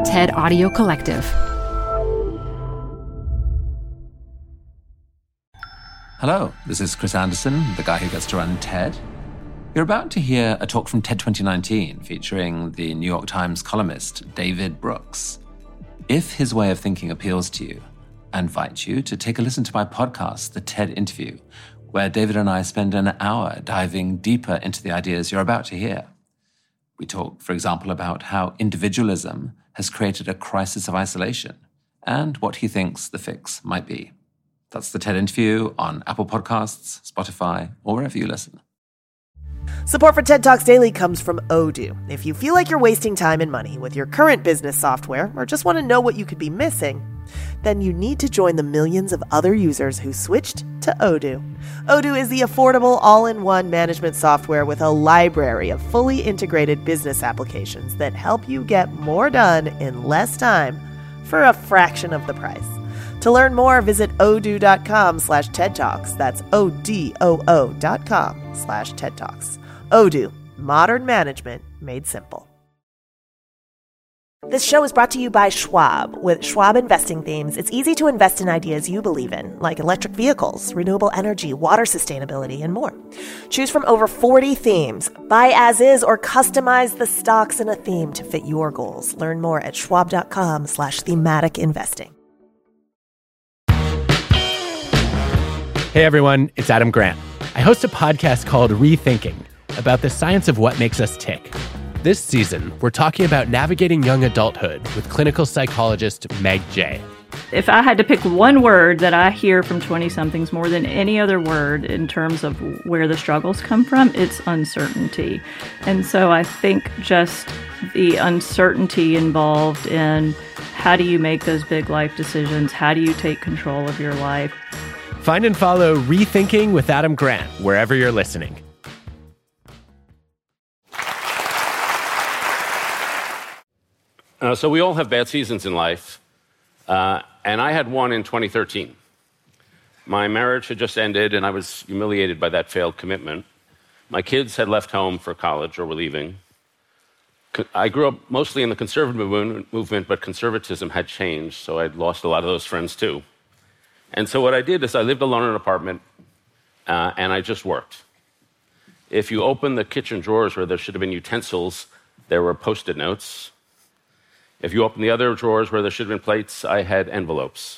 TED Audio Collective. Hello, this is Chris Anderson, the guy who gets to run TED. You're about to hear a talk from TED 2019 featuring the New York Times columnist David Brooks. If his way of thinking appeals to you, I invite you to take a listen to my podcast, The TED Interview, where David and I spend an hour diving deeper into the ideas you're about to hear. We talk, for example, about how individualism has created a crisis of isolation and what he thinks the fix might be. That's the TED Interview on Apple Podcasts, Spotify, or wherever you listen. Support for TED Talks Daily comes from Odoo. If you feel like you're wasting time and money with your current business software or just want to know what you could be missing, then you need to join the millions of other users who switched to Odoo. Odoo is the affordable all-in-one management software with a library of fully integrated business applications that help you get more done in less time for a fraction of the price. To learn more, visit odoo.com/TED Talks. That's ODOO.com/TED Talks. Odoo, modern management made simple. This show is brought to you by Schwab. With Schwab investing themes, it's easy to invest in ideas you believe in, like electric vehicles, renewable energy, water sustainability, and more. Choose from over 40 themes. Buy as is or customize the stocks in a theme to fit your goals. Learn more at schwab.com/thematic investing. Hey everyone, it's Adam Grant. I host a podcast called Rethinking about the science of what makes us tick. This season, we're talking about navigating young adulthood with clinical psychologist Meg Jay. If I had to pick one word that I hear from 20-somethings more than any other word in terms of where the struggles come from, it's uncertainty. And so I think just the uncertainty involved in how do you make those big life decisions? How do you take control of your life? Find and follow Rethinking with Adam Grant wherever you're listening. So we all have bad seasons in life, and I had one in 2013. My marriage had just ended, and I was humiliated by that failed commitment. My kids had left home for college or were leaving. I grew up mostly in the conservative movement, but conservatism had changed, so I'd lost a lot of those friends too. And so what I did is I lived alone in an apartment, and I just worked. If you open the kitchen drawers where there should have been utensils, there were Post-it notes. If you open the other drawers where there should have been plates, I had envelopes.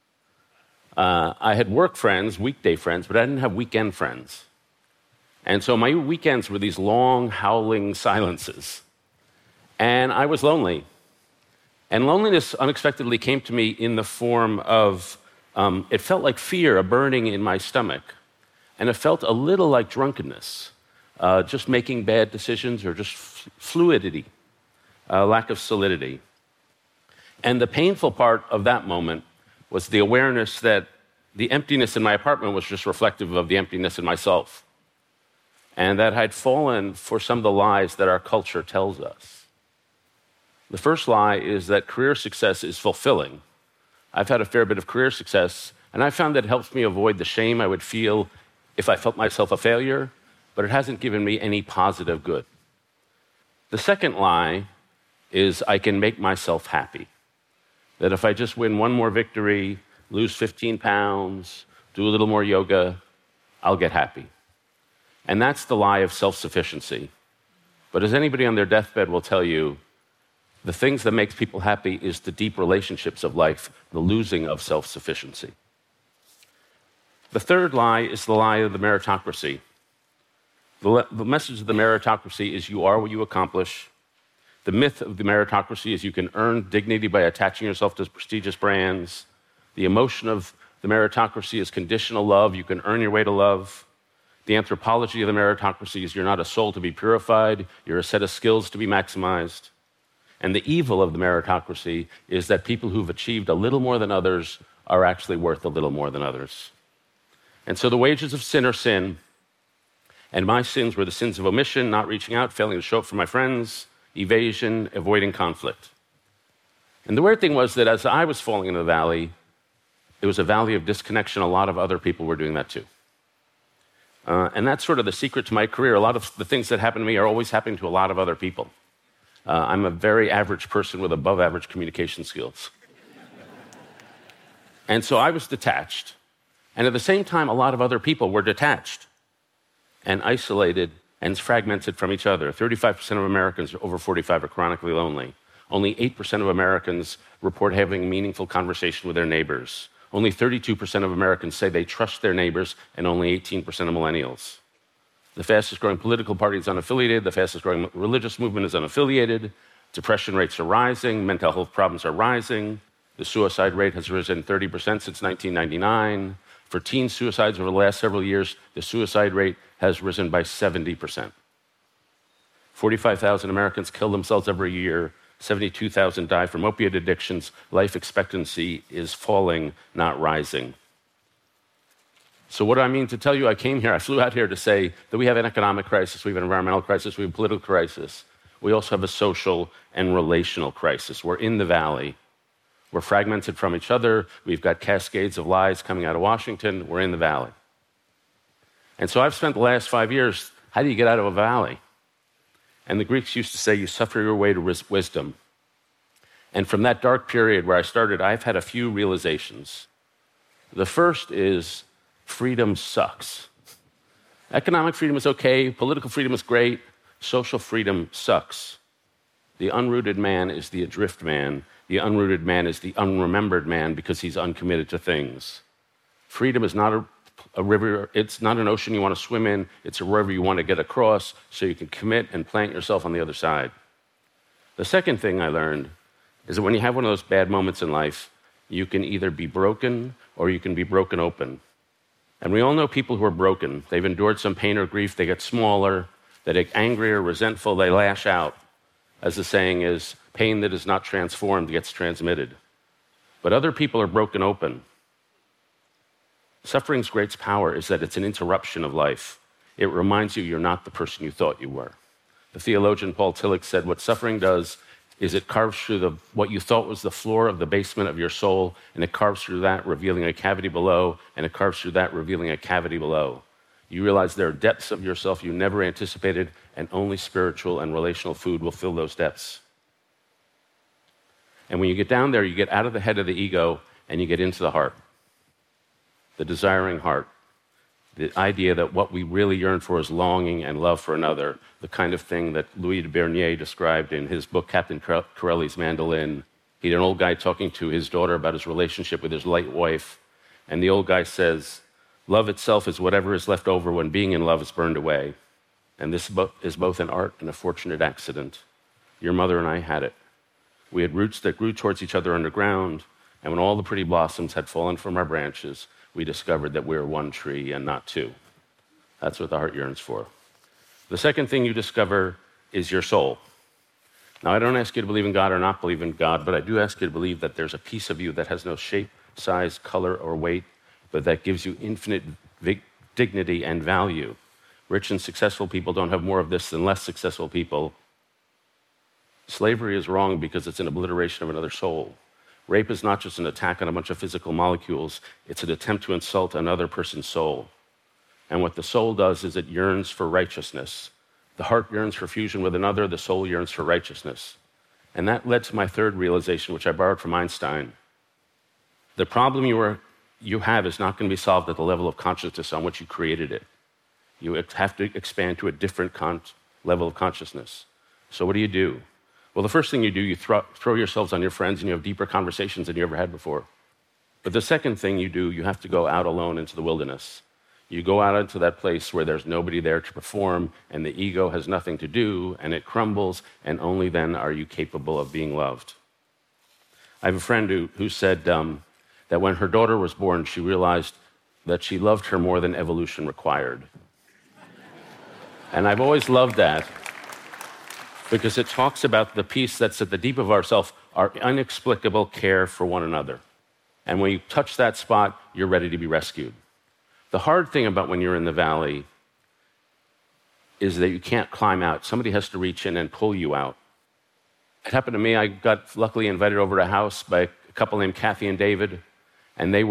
I had work friends, weekday friends, but I didn't have weekend friends. And so my weekends were these long, howling silences. And I was lonely. And loneliness unexpectedly came to me in the form of it felt like fear, a burning in my stomach. And it felt a little like drunkenness, just making bad decisions or just fluidity, lack of solidity. And the painful part of that moment was the awareness that the emptiness in my apartment was just reflective of the emptiness in myself. And that I'd fallen for some of the lies that our culture tells us. The first lie is that career success is fulfilling. I've had a fair bit of career success, and I found that it helps me avoid the shame I would feel if I felt myself a failure, but it hasn't given me any positive good. The second lie is I can make myself happy. That if I just win one more victory, lose 15 pounds, do a little more yoga, I'll get happy. And that's the lie of self-sufficiency. But as anybody on their deathbed will tell you, the things that makes people happy is the deep relationships of life, the losing of self-sufficiency. The third lie is the lie of the meritocracy. The message of the meritocracy is you are what you accomplish. The myth of the meritocracy is you can earn dignity by attaching yourself to prestigious brands. The emotion of the meritocracy is conditional love. You can earn your way to love. The anthropology of the meritocracy is you're not a soul to be purified. You're a set of skills to be maximized. And the evil of the meritocracy is that people who've achieved a little more than others are actually worth a little more than others. And so the wages of sin are sin. And my sins were the sins of omission, not reaching out, failing to show up for my friends, evasion, avoiding conflict. And the weird thing was that as I was falling into the valley, it was a valley of disconnection. A lot of other people were doing that too. And that's sort of the secret to my career. A lot of the things that happen to me are always happening to a lot of other people. I'm a very average person with above average communication skills. And so I was detached. And at the same time, a lot of other people were detached and isolated and fragmented from each other. 35% of Americans over 45 are chronically lonely. Only 8% of Americans report having meaningful conversation with their neighbors. Only 32% of Americans say they trust their neighbors, and only 18% of millennials. The fastest growing political party is unaffiliated. The fastest growing religious movement is unaffiliated. Depression rates are rising. Mental health problems are rising. The suicide rate has risen 30% since 1999. For teen suicides over the last several years, the suicide rate has risen by 70%. 45,000 Americans kill themselves every year. 72,000 die from opiate addictions. Life expectancy is falling, not rising. So what do I mean to tell you? I flew out here to say that we have an economic crisis, we have an environmental crisis, we have a political crisis. We also have a social and relational crisis. We're in the valley. We're fragmented from each other. We've got cascades of lies coming out of Washington. We're in the valley. And so I've spent the last 5 years, how do you get out of a valley? And the Greeks used to say, you suffer your way to wisdom. And from that dark period where I started, I've had a few realizations. The first is, freedom sucks. Economic freedom is okay, political freedom is great, social freedom sucks. The unrooted man is the adrift man. The unrooted man is the unremembered man because he's uncommitted to things. Freedom is not a river, it's not an ocean you want to swim in, it's a river you want to get across so you can commit and plant yourself on the other side. The second thing I learned is that when you have one of those bad moments in life, you can either be broken or you can be broken open. And we all know people who are broken. They've endured some pain or grief, they get smaller, they get angrier, resentful, they lash out. As the saying is, pain that is not transformed gets transmitted. But other people are broken open. Suffering's greatest power is that it's an interruption of life. It reminds you you're not the person you thought you were. The theologian Paul Tillich said what suffering does is it carves through what you thought was the floor of the basement of your soul, and it carves through that, revealing a cavity below, and it carves through that, revealing a cavity below. You realize there are depths of yourself you never anticipated, and only spiritual and relational food will fill those depths. And when you get down there, you get out of the head of the ego, and you get into the heart, the desiring heart, the idea that what we really yearn for is longing and love for another, the kind of thing that Louis de Bernier described in his book, Captain Corelli's Mandolin. He had an old guy talking to his daughter about his relationship with his late wife, and the old guy says, love itself is whatever is left over when being in love is burned away. And this is both an art and a fortunate accident. Your mother and I had it. We had roots that grew towards each other underground, and when all the pretty blossoms had fallen from our branches, we discovered that we were one tree and not two. That's what the heart yearns for. The second thing you discover is your soul. Now, I don't ask you to believe in God or not believe in God, but I do ask you to believe that there's a piece of you that has no shape, size, color, or weight, but that gives you infinite dignity and value. Rich and successful people don't have more of this than less successful people. Slavery is wrong because it's an obliteration of another soul. Rape is not just an attack on a bunch of physical molecules, it's an attempt to insult another person's soul. And what the soul does is it yearns for righteousness. The heart yearns for fusion with another, the soul yearns for righteousness. And that led to my third realization, which I borrowed from Einstein. The problem you have is not going to be solved at the level of consciousness on which you created it. You have to expand to a different level of consciousness. So what do? Well, the first thing you do, you throw yourselves on your friends and you have deeper conversations than you ever had before. But the second thing you do, you have to go out alone into the wilderness. You go out into that place where there's nobody there to perform and the ego has nothing to do and it crumbles, and only then are you capable of being loved. I have a friend who said that when her daughter was born, she realized that she loved her more than evolution required. And I've always loved that, because it talks about the piece that's at the deep of ourself, our inexplicable care for one another. And when you touch that spot, you're ready to be rescued. The hard thing about when you're in the valley is that you can't climb out. Somebody has to reach in and pull you out. It happened to me. I got luckily invited over to a house by a couple named Kathy and David, and they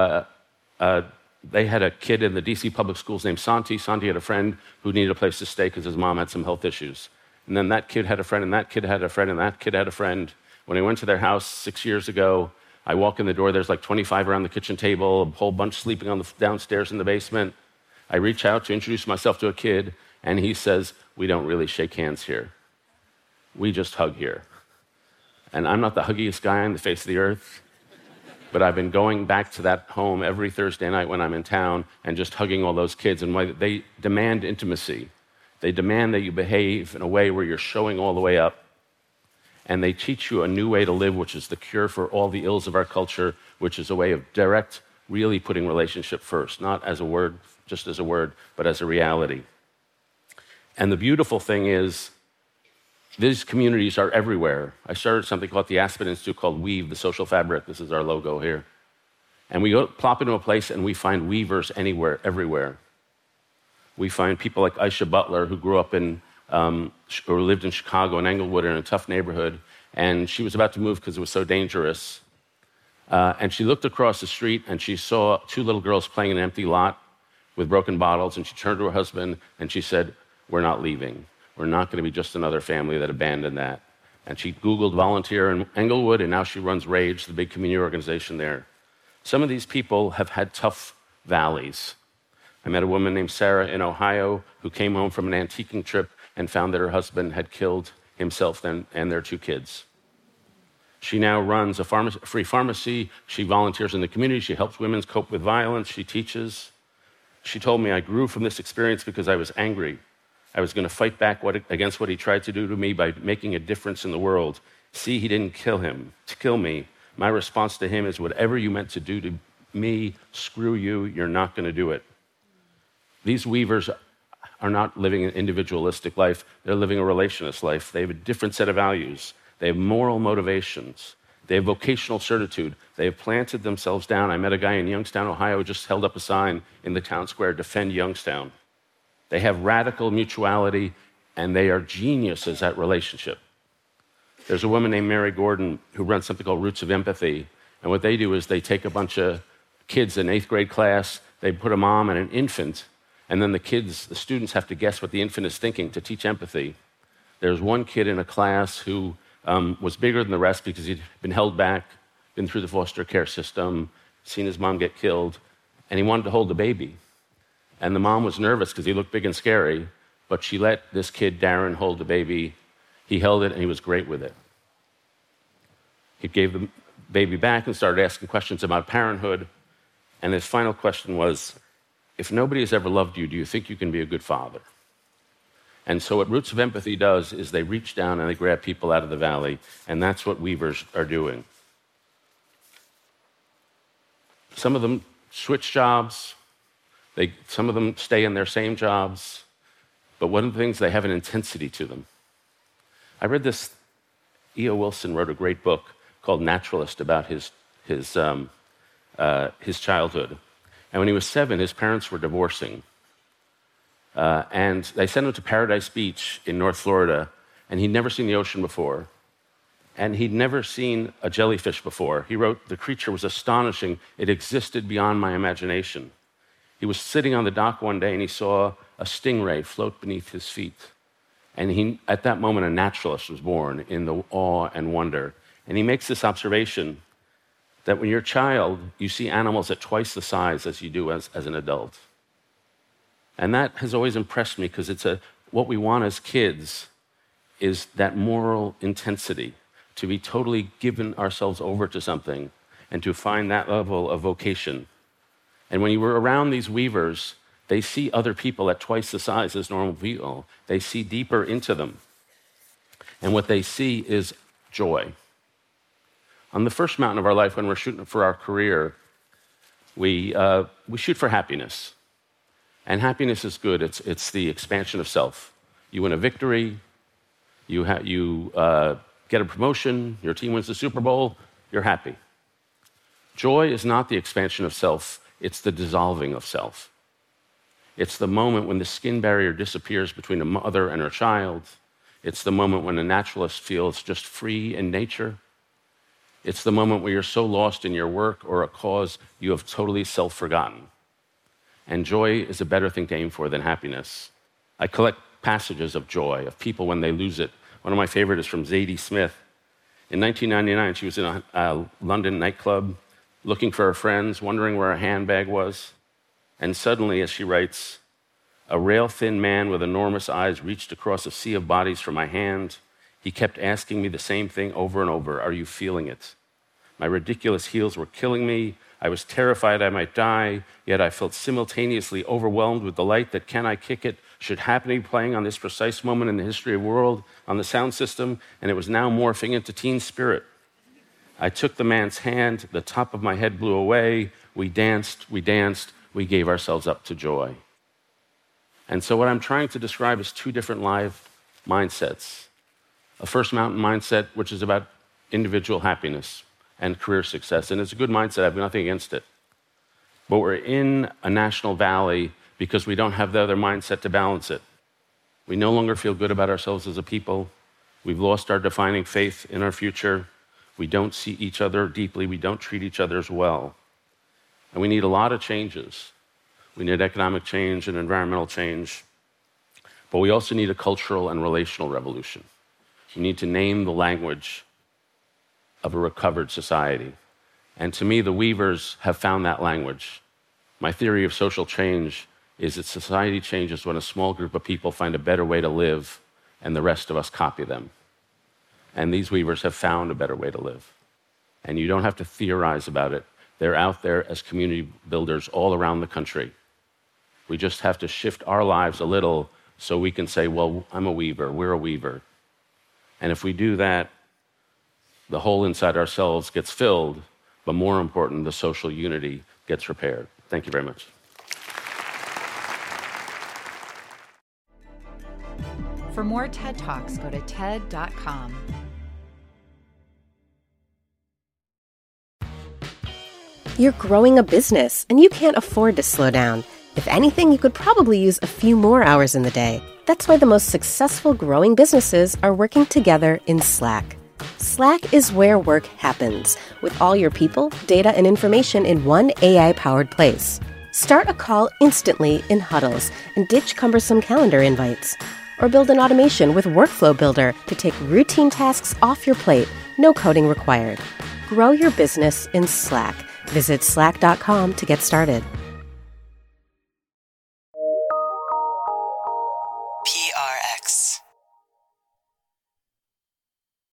had a kid in the DC public schools named Santi. Santi had a friend who needed a place to stay because his mom had some health issues. And then that kid had a friend, and that kid had a friend, and that kid had a friend. When I went to their house 6 years ago, I walk in the door, there's like 25 around the kitchen table, a whole bunch sleeping on the downstairs in the basement. I reach out to introduce myself to a kid, and he says, "We don't really shake hands here. We just hug here." And I'm not the huggiest guy on the face of the earth, but I've been going back to that home every Thursday night when I'm in town and just hugging all those kids. And they demand intimacy. They demand that you behave in a way where you're showing all the way up. And they teach you a new way to live, which is the cure for all the ills of our culture, which is a way of direct, really putting relationship first, not as a word, just as a word, but as a reality. And the beautiful thing is, these communities are everywhere. I started something called the Aspen Institute called Weave, the social fabric. This is our logo here. And we go plop into a place and we find weavers anywhere, everywhere. We find people like Aisha Butler, who grew up in, or lived in Chicago, in Englewood, in a tough neighborhood. And she was about to move because it was so dangerous. And she looked across the street and she saw two little girls playing in an empty lot with broken bottles. And she turned to her husband and she said, "We're not leaving. We're not going to be just another family that abandoned that." And she Googled volunteer in Englewood, and now she runs RAGE, the big community organization there. Some of these people have had tough valleys. I met a woman named Sarah in Ohio who came home from an antiquing trip and found that her husband had killed himself and their two kids. She now runs a free pharmacy. She volunteers in the community. She helps women cope with violence. She teaches. She told me, "I grew from this experience because I was angry. I was going to fight back against what he tried to do to me by making a difference in the world. See, he didn't kill me. My response to him is, whatever you meant to do to me, screw you, you're not going to do it." These weavers are not living an individualistic life. They're living a relationist life. They have a different set of values. They have moral motivations. They have vocational certitude. They have planted themselves down. I met a guy in Youngstown, Ohio, who just held up a sign in the town square, "Defend Youngstown." They have radical mutuality, and they are geniuses at relationship. There's a woman named Mary Gordon who runs something called Roots of Empathy, and what they do is they take a bunch of kids in 8th grade class, they put a mom and an infant, and then the students have to guess what the infant is thinking to teach empathy. There's one kid in a class who was bigger than the rest because he'd been held back, been through the foster care system, seen his mom get killed, and he wanted to hold the baby. And the mom was nervous because he looked big and scary, but she let this kid, Darren, hold the baby. He held it, and he was great with it. He gave the baby back and started asking questions about parenthood. And his final question was, "If nobody has ever loved you, do you think you can be a good father?" And so what Roots of Empathy does is they reach down and they grab people out of the valley, and that's what weavers are doing. Some of them switch jobs. Some of them stay in their same jobs, but one of the things, they have an intensity to them. I read this, E.O. Wilson wrote a great book called Naturalist about his childhood. And when he was 7, his parents were divorcing. And they sent him to Paradise Beach in North Florida, and he'd never seen the ocean before. And he'd never seen a jellyfish before. He wrote, "The creature was astonishing. It existed beyond my imagination." He was sitting on the dock one day and he saw a stingray float beneath his feet. And at that moment, a naturalist was born in the awe and wonder. And he makes this observation that when you're a child, you see animals at twice the size as you do as an adult. And that has always impressed me because what we want as kids is that moral intensity, to be totally given ourselves over to something and to find that level of vocation. And when you were around these weavers, they see other people at twice the size as normal people. They see deeper into them. And what they see is joy. On the first mountain of our life, when we're shooting for our career, we shoot for happiness. And happiness is good. It's the expansion of self. You win a victory, you get a promotion, your team wins the Super Bowl, you're happy. Joy is not the expansion of self. It's the dissolving of self. It's the moment when the skin barrier disappears between a mother and her child. It's the moment when a naturalist feels just free in nature. It's the moment where you're so lost in your work or a cause you have totally self-forgotten. And joy is a better thing to aim for than happiness. I collect passages of joy, of people when they lose it. One of my favorites is from Zadie Smith. In 1999, she was in a London nightclub looking for her friends, wondering where her handbag was. And suddenly, as she writes, a rail-thin man with enormous eyes reached across a sea of bodies for my hand. He kept asking me the same thing over and over. Are you feeling it? My ridiculous heels were killing me. I was terrified I might die, yet I felt simultaneously overwhelmed with delight that Can I Kick It should happen to be playing on this precise moment in the history of the world on the sound system, and it was now morphing into Teen Spirit. I took the man's hand, the top of my head blew away, we danced, we gave ourselves up to joy. And so what I'm trying to describe is two different live mindsets. A First Mountain mindset, which is about individual happiness and career success, and it's a good mindset, I have nothing against it. But we're in a national valley because we don't have the other mindset to balance it. We no longer feel good about ourselves as a people. We've lost our defining faith in our future. We don't see each other deeply. We don't treat each other as well. And we need a lot of changes. We need economic change and environmental change. But we also need a cultural and relational revolution. We need to name the language of a recovered society. And to me, the Weavers have found that language. My theory of social change is that society changes when a small group of people find a better way to live and the rest of us copy them. And these Weavers have found a better way to live. And you don't have to theorize about it. They're out there as community builders all around the country. We just have to shift our lives a little so we can say, well, I'm a Weaver, we're a Weaver. And if we do that, the hole inside ourselves gets filled, but more important, the social unity gets repaired. Thank you very much. For more TED Talks, go to TED.com. You're growing a business, and you can't afford to slow down. If anything, you could probably use a few more hours in the day. That's why the most successful growing businesses are working together in Slack. Slack is where work happens, with all your people, data, and information in one AI-powered place. Start a call instantly in huddles and ditch cumbersome calendar invites. Or build an automation with Workflow Builder to take routine tasks off your plate, no coding required. Grow your business in Slack. Visit slack.com to get started.